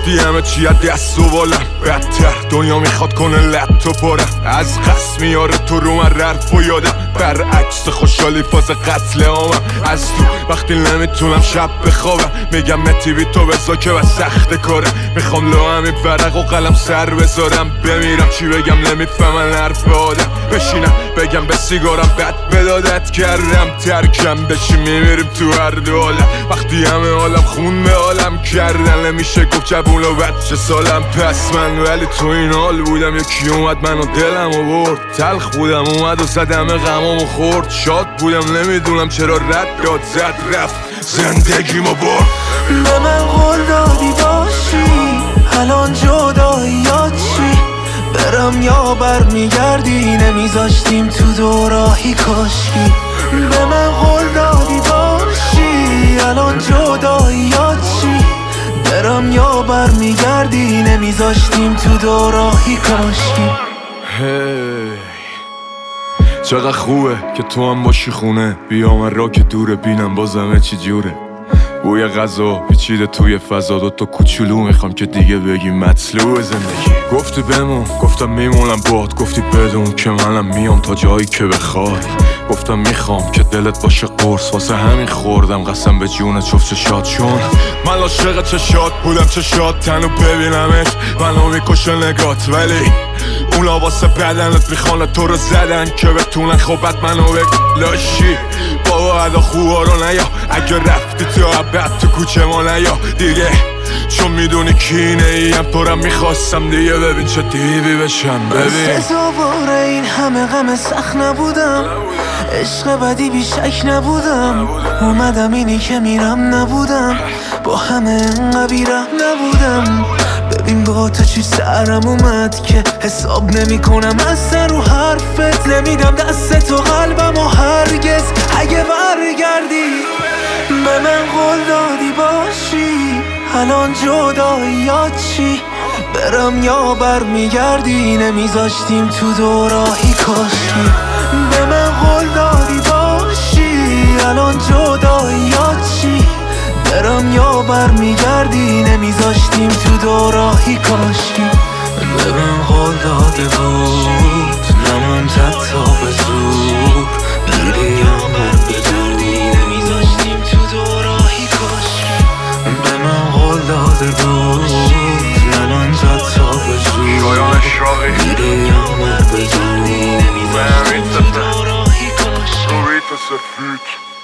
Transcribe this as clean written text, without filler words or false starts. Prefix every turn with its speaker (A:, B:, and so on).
A: وقتی همه چی از دست و بالم بدتر دنیا میخواد کنه لط و پارم از قصد میاره تو رو من رفت و یادم برعکس خوشحالی فاز قتل عامم از تو وقتی نمیتونم شب بخوابم میگم متیوی تو بزا که بس سخت کارم میخوام لو همین ورق و قلم سر بذارم بمیرم چی بگم نمیفهمن حرف آدم بشینم بگم به سیگارم بد بدادت کردم ترکم بشی میمیریم تو هر دو عالم وقتی همه عالم خون به عالم کردن نمیشه گفت جوون و بچه سالم پس من ولی تو این حال بودم یکی اومد منو دلم و برد تلخ بودم اومد و زدم غمامو خورد شاد بودم نمیدونم چرا رد داد زد رفت زندگیمو برد
B: به من قول دادی باشی الان جداییات چی برم یا برمیگردی نمیذاشتیم تو دوراهی کاشکی به من قول دادی باشی الان جداییات چی برم یا برمیگردی نمیذاشتیم تو دوراهی کاشکی
A: چقدر خوبه که تو هم باشی خونه بیا من را که دوره بینم بازمه چی جوره بوی غذا پیچیده توی فضا دوتا کوچولو میخوام که دیگه بگی مطلوب زندگی گفتی بمون گفتم میمونم باد گفتی بدون که منم میام تا جایی که بخوای گفتم میخوام که دلت باشه قرص واسه همین خوردم قسم به جونت شفت چشات چون من عاشق چشات بودم چشات تنو ببینمت منو میکشه نگات ولی اونا واسه بدنت میخوان تو رو زدن که بتونن خوبت منو بگلاشی بابا ادا خوبا رو نیا اگه رفتی تو عبد تو کوچه ما نیا دیگه چون میدونی کینه ایم تو رو میخواستم دیگه ببین چه دیوی بشم ببین
B: سزاوار این همه غم سخت نبودم عشق بدی بیشک نبودم اومدم اینی که میرم نبودم با همه انقدر بیرم نبودم ببین با تو چی سرم اومد که حساب نمی کنم از سر و حرفت نمیدم دست تو قلبم و هرگز اگه برگردی به من قول دادی باشی الان جداییات چی برم یا برمیگردی نمیذاشتیم تو دوراهی کاشی به من قول دادی باشی الان جداییات چی برم یا برمیگردی نمیذاشتیم تو دوراهی کاشی به من قول داده بود نمون تا به زور میری یا من بدونی نمیذاشتیم تو دوراهی کاشی به من قول داده بود نمون تا به زور میری یا من بدونی نمیذاشتیم تو دوراهی کاشی